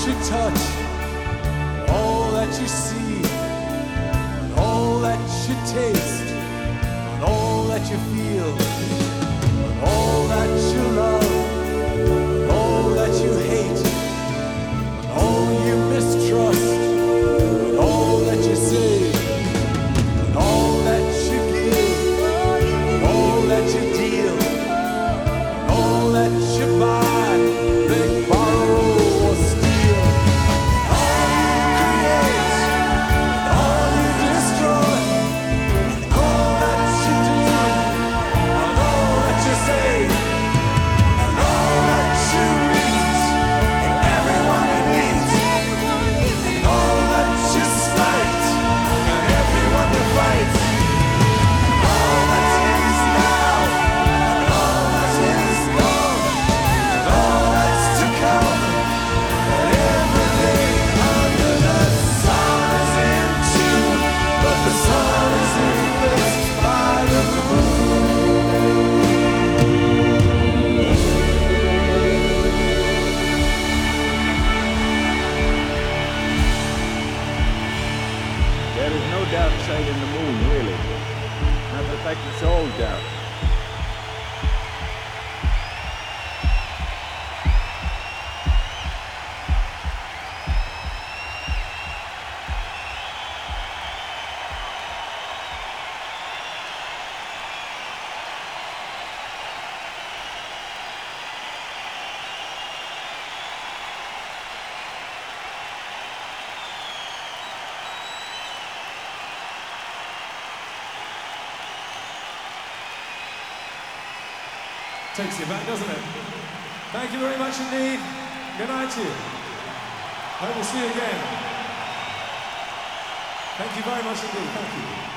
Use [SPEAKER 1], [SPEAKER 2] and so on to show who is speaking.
[SPEAKER 1] you touch, and all that you see, and all that you taste, and all that you feel, and all that you love, and all that you hate, and all you mistrust, and all that you say, and all that you give, and all that you deal, and all that you buy, beg, borrow, or steal. All you create, and all you destroy, and all that you do, and all that you say, and all that you eat, and everyone you meet, and all that you spite, and everyone you fight, and all that is now, and all that is gone, and all that's to come, and everything under the sun is in tune, but the sun is eclipsed by the moon.
[SPEAKER 2] There is no dark side in the moon, really. Matter of fact, it's all dark.
[SPEAKER 1] Takes you back, doesn't it? Thank you very much indeed. Good night to you. Hope we'll see you again. Thank you very much indeed. Thank you.